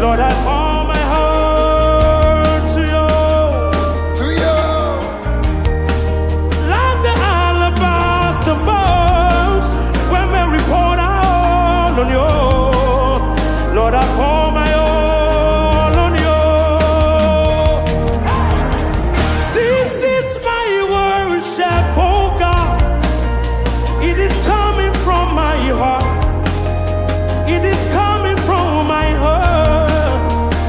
Lord, I pour my heart to you. To you. Like the alabaster box when Mary poured out on you. Lord, I pour my all on you. This is my worship, oh God. It is coming from my heart. It is coming from my heart.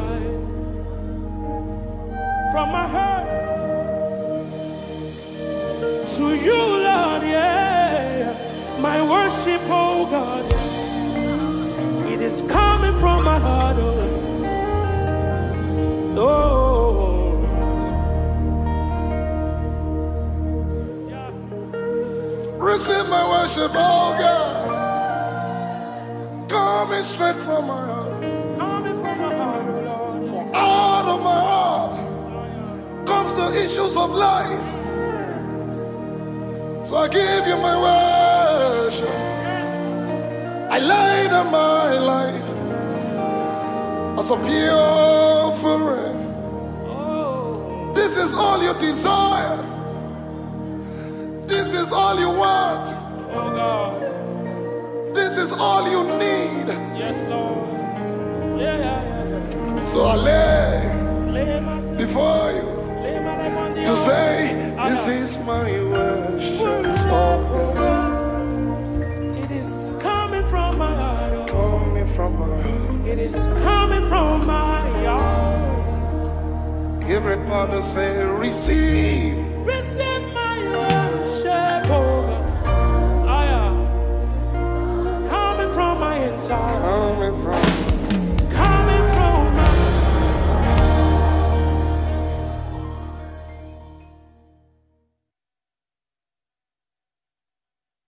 inside. From my heart to you, Lord, yeah. My worship, oh God, it is coming from my heart, oh. Oh. Yeah. Receive my worship, oh God. Coming straight from my heart. Coming from my heart, oh Lord. For out of my heart comes the issues of life. So I give you my worship. I lay down my life as a pure offering. Oh. This is all you desire. This is all you want. Oh God. This is all you need. Yes, Lord. Yeah. So I lay Lay myself, before you lay my life on the to altar. say, this is my worship. Oh God. It is coming from my heart. Oh. Coming from my heart. It is coming from my heart. Everybody say, receive. Receive my worship, oh God. Coming from my inside. Coming